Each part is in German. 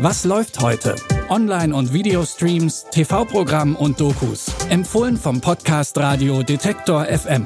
Was läuft heute? Online- und Videostreams, TV-Programm und Dokus. Empfohlen vom Podcast Radio Detektor FM.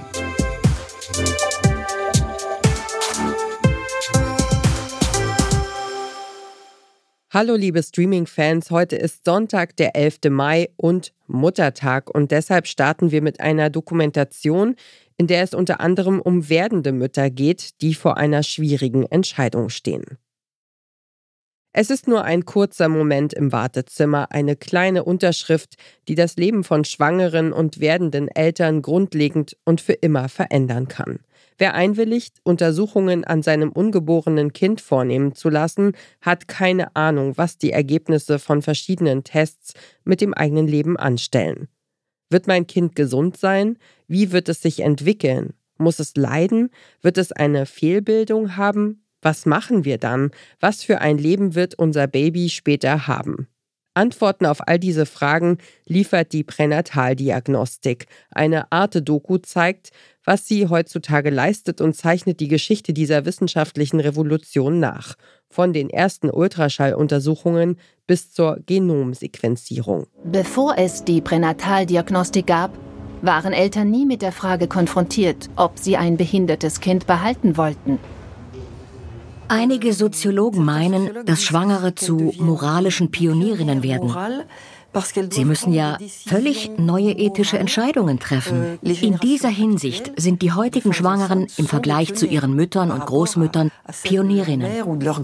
Hallo liebe Streaming-Fans, heute ist Sonntag, der 11. Mai und Muttertag und deshalb starten wir mit einer Dokumentation, in der es unter anderem um werdende Mütter geht, die vor einer schwierigen Entscheidung stehen. Es ist nur ein kurzer Moment im Wartezimmer, eine kleine Unterschrift, die das Leben von schwangeren und werdenden Eltern grundlegend und für immer verändern kann. Wer einwilligt, Untersuchungen an seinem ungeborenen Kind vornehmen zu lassen, hat keine Ahnung, was die Ergebnisse von verschiedenen Tests mit dem eigenen Leben anstellen. Wird mein Kind gesund sein? Wie wird es sich entwickeln? Muss es leiden? Wird es eine Fehlbildung haben? Was machen wir dann? Was für ein Leben wird unser Baby später haben? Antworten auf all diese Fragen liefert die Pränataldiagnostik. Eine Arte-Doku zeigt, was sie heutzutage leistet und zeichnet die Geschichte dieser wissenschaftlichen Revolution nach. Von den ersten Ultraschalluntersuchungen bis zur Genomsequenzierung. Bevor es die Pränataldiagnostik gab, waren Eltern nie mit der Frage konfrontiert, ob sie ein behindertes Kind behalten wollten. Einige Soziologen meinen, dass Schwangere zu moralischen Pionierinnen werden. Sie müssen ja völlig neue ethische Entscheidungen treffen. In dieser Hinsicht sind die heutigen Schwangeren im Vergleich zu ihren Müttern und Großmüttern Pionierinnen.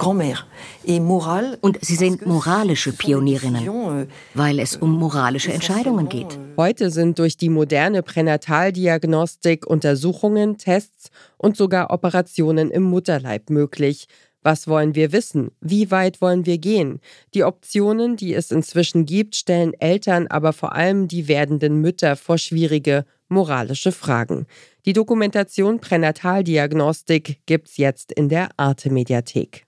Und sie sind moralische Pionierinnen, weil es um moralische Entscheidungen geht. Heute sind durch die moderne Pränataldiagnostik Untersuchungen, Tests und sogar Operationen im Mutterleib möglich. Was wollen wir wissen? Wie weit wollen wir gehen? Die Optionen, die es inzwischen gibt, stellen Eltern, aber vor allem die werdenden Mütter vor schwierige moralische Fragen. Die Dokumentation Pränataldiagnostik gibt's jetzt in der Arte-Mediathek.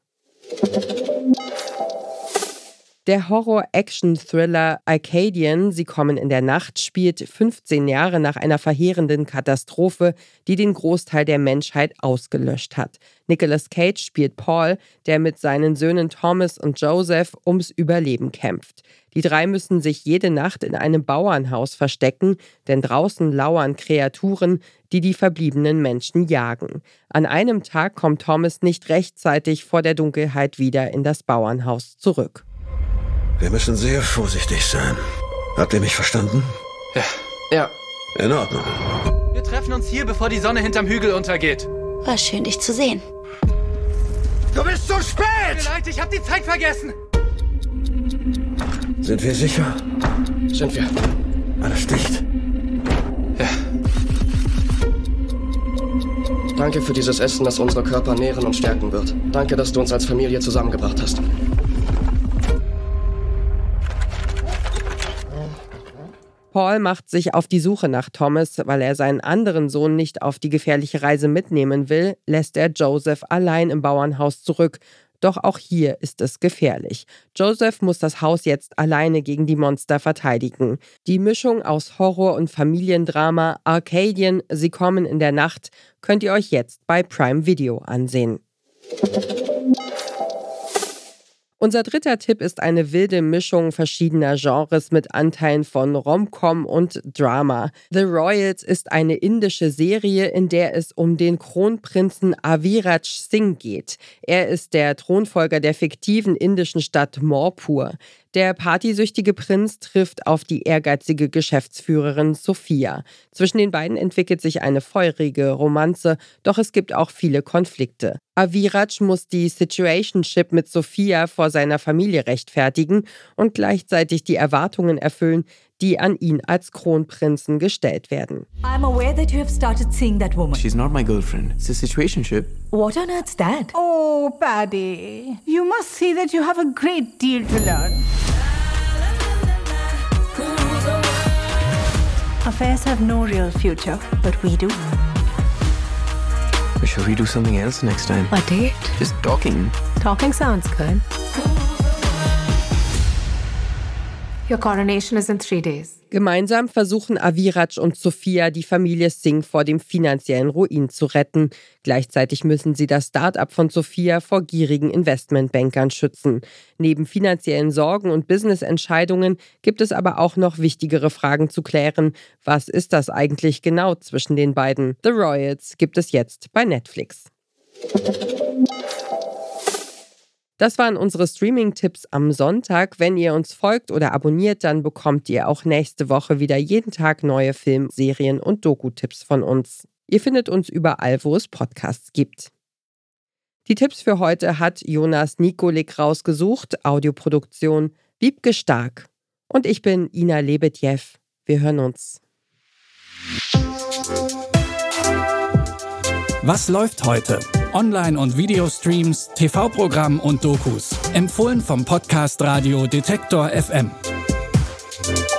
Der Horror-Action-Thriller Arcadian, Sie kommen in der Nacht, spielt 15 Jahre nach einer verheerenden Katastrophe, die den Großteil der Menschheit ausgelöscht hat. Nicolas Cage spielt Paul, der mit seinen Söhnen Thomas und Joseph ums Überleben kämpft. Die drei müssen sich jede Nacht in einem Bauernhaus verstecken, denn draußen lauern Kreaturen, die die verbliebenen Menschen jagen. An einem Tag kommt Thomas nicht rechtzeitig vor der Dunkelheit wieder in das Bauernhaus zurück. Wir müssen sehr vorsichtig sein. Habt ihr mich verstanden? Ja. In Ordnung. Wir treffen uns hier, bevor die Sonne hinterm Hügel untergeht. War schön, dich zu sehen. Du bist zu spät! Tut mir leid, ich hab die Zeit vergessen. Sind wir sicher? Sind wir. Alles dicht? Ja. Danke für dieses Essen, das unsere Körper nähren und stärken wird. Danke, dass du uns als Familie zusammengebracht hast. Paul macht sich auf die Suche nach Thomas, weil er seinen anderen Sohn nicht auf die gefährliche Reise mitnehmen will, lässt er Joseph allein im Bauernhaus zurück. Doch auch hier ist es gefährlich. Joseph muss das Haus jetzt alleine gegen die Monster verteidigen. Die Mischung aus Horror und Familiendrama Arcadian, Sie kommen in der Nacht, könnt ihr euch jetzt bei Prime Video ansehen. Unser dritter Tipp ist eine wilde Mischung verschiedener Genres mit Anteilen von Rom-Com und Drama. The Royals ist eine indische Serie, in der es um den Kronprinzen Aviraj Singh geht. Er ist der Thronfolger der fiktiven indischen Stadt Morpur. Der partysüchtige Prinz trifft auf die ehrgeizige Geschäftsführerin Sophia. Zwischen den beiden entwickelt sich eine feurige Romanze, doch es gibt auch viele Konflikte. Aviraj muss die Situationship mit Sophia vor seiner Familie rechtfertigen und gleichzeitig die Erwartungen erfüllen, die an ihn als Kronprinzen gestellt werden. I'm aware that you have started seeing that woman. She's not my girlfriend. It's a situationship. What on earth's that? Oh, Paddy, you must see that you have a great deal to learn. Affairs have no real future, but we do. Should we do something else next time? A date? Just talking. Talking sounds good. Your coronation is in 3 days. Gemeinsam versuchen Aviraj und Sophia, die Familie Singh vor dem finanziellen Ruin zu retten. Gleichzeitig müssen sie das Start-up von Sophia vor gierigen Investmentbankern schützen. Neben finanziellen Sorgen und Business-Entscheidungen gibt es aber auch noch wichtigere Fragen zu klären. Was ist das eigentlich genau zwischen den beiden? The Royals gibt es jetzt bei Netflix. Das waren unsere Streaming-Tipps am Sonntag. Wenn ihr uns folgt oder abonniert, dann bekommt ihr auch nächste Woche wieder jeden Tag neue Film-, Serien- und Doku-Tipps von uns. Ihr findet uns überall, wo es Podcasts gibt. Die Tipps für heute hat Jonas Nikolik rausgesucht, Audioproduktion Wiebke Stark. Und ich bin Ina Lebedjew. Wir hören uns. Was läuft heute? Online- und Videostreams, TV-Programm und Dokus. Empfohlen vom Podcast Radio Detektor FM.